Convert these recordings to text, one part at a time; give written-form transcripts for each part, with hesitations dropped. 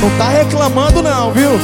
Não tá reclamando não, viu?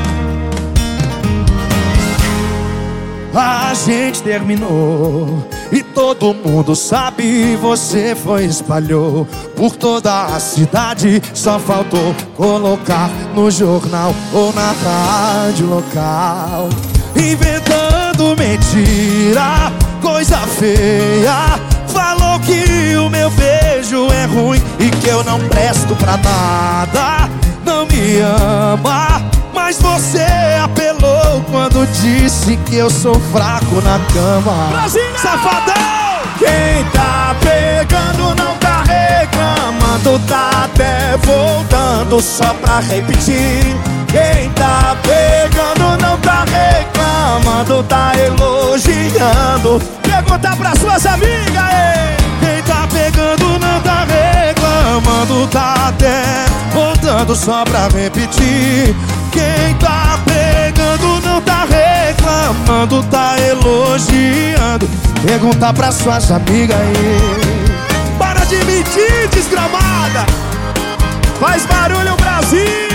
A gente terminou e todo mundo sabe. Você foi, espalhou por toda a cidade. Só faltou colocar no jornal ou na rádio local. Inventando mentira, coisa feia. Falou que o meu beijo é ruim e que eu não presto pra nada. Não me ama, mas você apelou quando disse que eu sou fraco na cama. Brasília! Safadão! Quem tá pegando não tá reclamando, tá até voltando só pra repetir. Quem tá pegando não tá reclamando, tá elogiando. Pergunta pra suas amigas, ei! Quem tá pegando não tá reclamando, tá até voltando só pra repetir. Quem tá pegando não tá reclamando, tá elogiando. Pergunta pra suas amigas aí. Para de mentir, desgramada! Faz barulho, Brasil!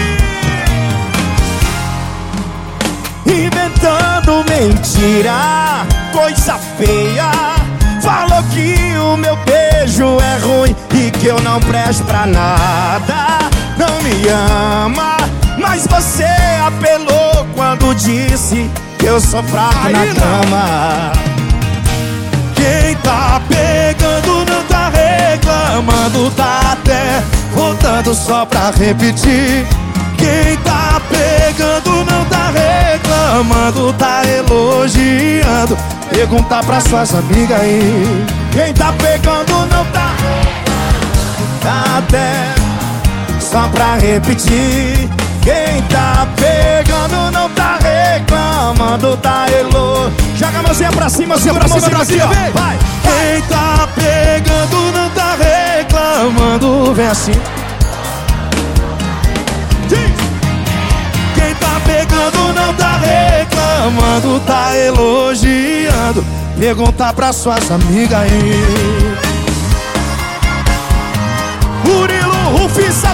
Inventando mentira, coisa feia. Falou que o meu beijo é ruim e que eu não presto pra nada. Não me ama, mas você apelou quando disse que eu sou fraco na cama. Quem tá pegando não tá reclamando, tá até voltando só pra repetir. Quem tá pegando não tá reclamando, tá elogiando. Pergunta pra suas amigas aí. Quem tá pegando não tá reclamando, tá até só pra repetir. Quem tá pegando não tá reclamando, tá elogiando. Joga a mãozinha pra cima, segura a mãozinha pra cima, vem! Vai! Quem tá pegando não tá reclamando, vem assim. Quem tá pegando não tá reclamando, tá elogiando. Pergunta pra suas amigas aí. Murilo Rufus